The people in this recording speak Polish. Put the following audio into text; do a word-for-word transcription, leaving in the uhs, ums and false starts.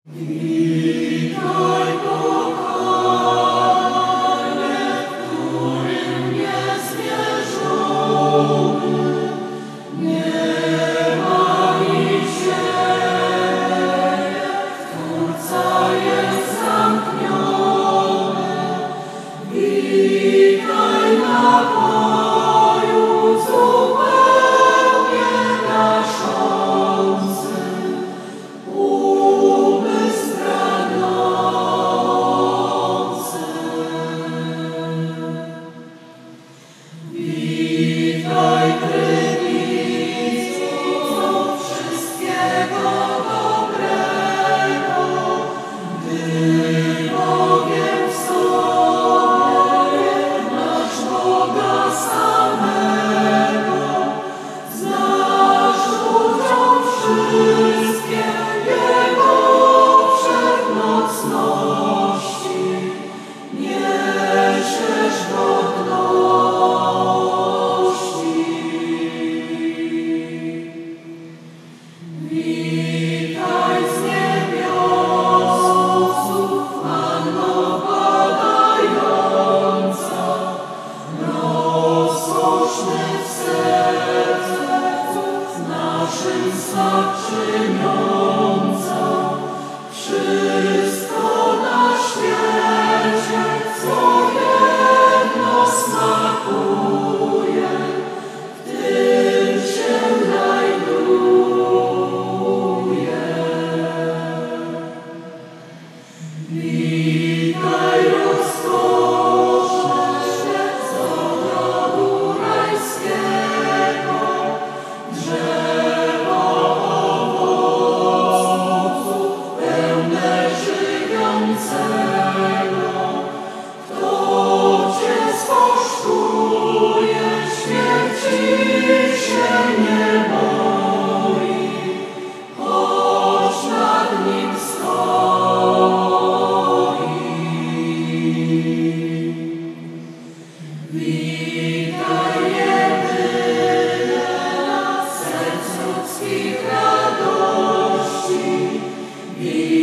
Witaj, kochanie, którym jest wierzony, nieba i ziemię, Twórca jest zamkniony. Witaj na boju zupełnie gaszący, umysł pragnący. Witaj, Trynico, wszystkiego dobrego, gdy Bogiem w sobie masz Boga samego, znasz ludziom wszystkie Jego wszechmocności, niesiesz godności. Witaj z niebiosów, Panno padająca, rozkoszny w sercu naszym smak czyniąca. Wszystko na świecie, co jedno smakuje, w tym się znajduje. Witaj, rozkoszne z ogrodu rajskiego, drzewo owoców pełne żywiącego. Kto Cię skosztuje, śmierci się nie boi, choć nad nim stoi. Witaj, jedyne serc ludzkich radości.